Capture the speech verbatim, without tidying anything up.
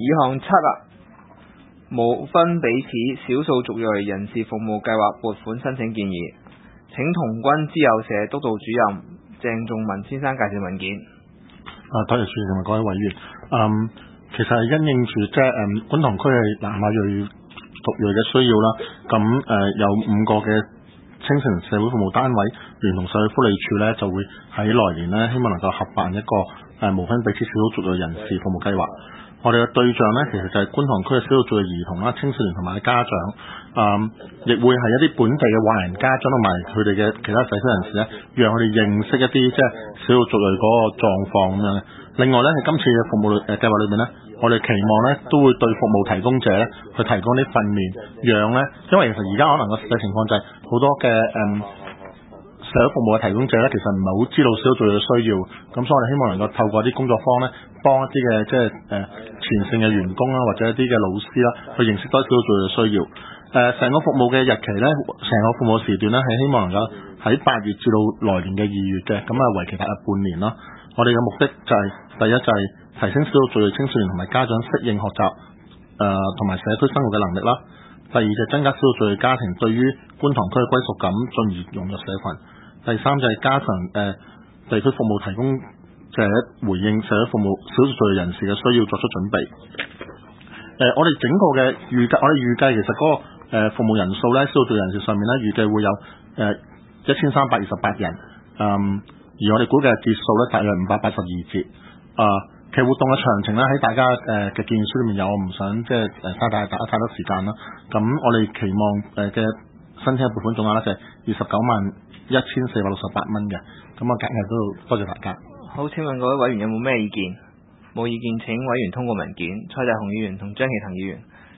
以項七啊，無分彼此少數族裔人士服務計劃撥款申請建議，請童軍資友社督導主任鄭仲文先生介紹文件。 啊，多謝主席同埋各位委員。嗯，其實係因應住即係誒觀塘區係南亞裔族裔嘅需要啦，咁誒、呃、有五個嘅青少年社會服務單位聯同社會福利署咧，就會喺來年咧，希望能夠合辦一個誒、呃、無分彼此少數族裔人士服務計劃。我哋嘅對象咧，其實就係觀塘區嘅少數族裔兒童啦、青少年同埋家長，嗯，亦會係一啲本地嘅華人家長同埋佢哋嘅其他社區人士咧，讓佢哋認識一啲即係少數族裔嗰個狀況咁樣。另外咧，喺今次嘅服務誒計劃裏邊咧，我哋期望咧都會對服務提供者咧去提供啲訓練，讓咧，因為其實而家可能個實際情況就係好多嘅誒。嗯社會服務嘅提供者咧，其實唔係好知道少數族裔嘅需要，咁所以我哋希望能夠透過啲工作坊咧，幫一啲嘅即係誒前線嘅員工啦，或者一啲嘅老師啦，去認識多少數族裔嘅需要。誒、呃，成個服務嘅日期咧，成個服務時段咧，係希望能夠喺八月至到來年嘅二月嘅，咁啊為期大約半年啦。我哋嘅目的就係、是、第一就係提升少數族裔青少年同埋家長適應學習誒同埋社區生活嘅能力啦。第二就係增加少數族裔家庭對於觀塘區嘅歸屬感，進而融入社群。第三就係加強誒、呃、地區服務提供者回應社會服務少數族裔人士嘅需要作出準備。誒、呃，我哋整個嘅預計，我哋預計其實嗰、那個、呃、服務人數咧，少數族裔人士上面咧，預計會有誒一千三百二十八人。嗯，而我哋估計嘅節數咧，大約五百八十二節。啊、呃，其實活動嘅詳情咧，喺大家誒嘅、呃、建議書裏面有，我唔想即係誒嘥大家太多時間啦。咁我哋期望誒嘅、呃、申請撥款總額咧就係二十九萬一千四百六十八蚊嘅，咁啊，今日都多謝大家。 好，請問各位委員有冇咩意見？冇意見請委員通過文件。蔡大雄議員同張其騰議員。